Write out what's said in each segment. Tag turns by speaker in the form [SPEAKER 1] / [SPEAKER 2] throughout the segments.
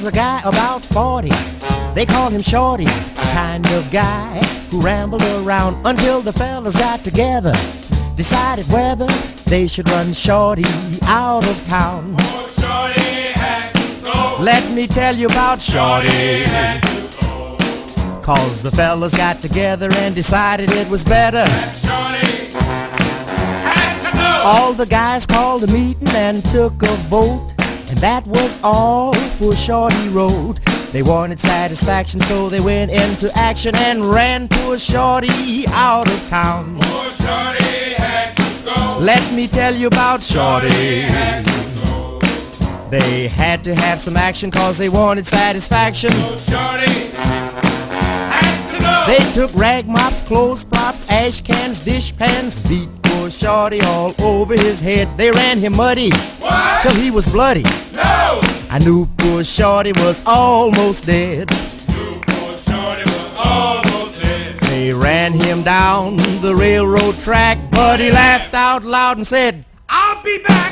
[SPEAKER 1] was a guy about 40. They called him Shorty, kind of guy who rambled around until the fellas got together, decided whether they should run Shorty out of town.
[SPEAKER 2] Oh, Shorty had to go.
[SPEAKER 1] Let me tell you about Shorty.
[SPEAKER 2] Had to go.
[SPEAKER 1] 'Cause the fellas got together and decided it was better.
[SPEAKER 2] Shorty had to go.
[SPEAKER 1] All the guys called a meeting and took a vote, and that was all poor Shorty wrote. They wanted satisfaction, so they went into action and ran poor Shorty out of town.
[SPEAKER 2] Oh, Shorty had to go.
[SPEAKER 1] Let me tell you about Shorty.
[SPEAKER 2] Had to go.
[SPEAKER 1] They had to have some action 'cause they wanted satisfaction.
[SPEAKER 2] Oh, Shorty had to go.
[SPEAKER 1] They took rag mops, clothes props, ash cans, dish pans, beat poor Shorty all over his head. They ran him muddy
[SPEAKER 2] What?
[SPEAKER 1] till he was bloody.
[SPEAKER 2] No.
[SPEAKER 1] I knew poor Shorty was almost dead.
[SPEAKER 2] You poor Shorty was almost dead.
[SPEAKER 1] They ran him down the railroad track, but he laughed out loud and said,
[SPEAKER 2] I'll be back.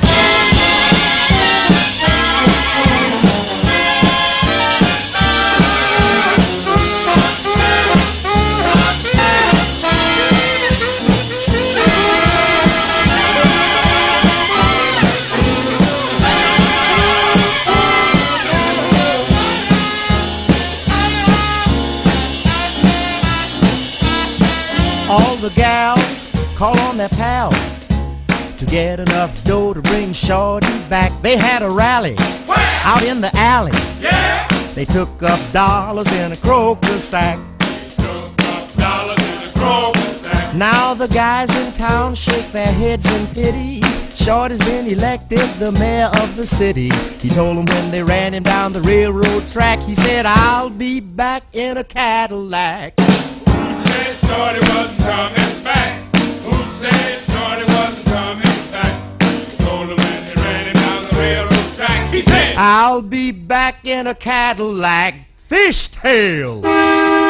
[SPEAKER 1] all the gals call on their pals to get enough dough to bring Shorty back. They had a rally
[SPEAKER 2] Where?
[SPEAKER 1] out in the alley.
[SPEAKER 2] Yeah.
[SPEAKER 1] They took up dollars in a crocus sack.
[SPEAKER 2] Took up dollars in a crocus sack.
[SPEAKER 1] Now the guys in town shake their heads in pity. Shorty's been elected the mayor of the city. He told them when they ran him down the railroad track, he said, I'll be back in a Cadillac.
[SPEAKER 2] Who said Shorty wasn't coming back? Who said Shorty wasn't coming back? Told him when they ran him down the railroad track, he said,
[SPEAKER 1] I'll be back in a Cadillac fishtail.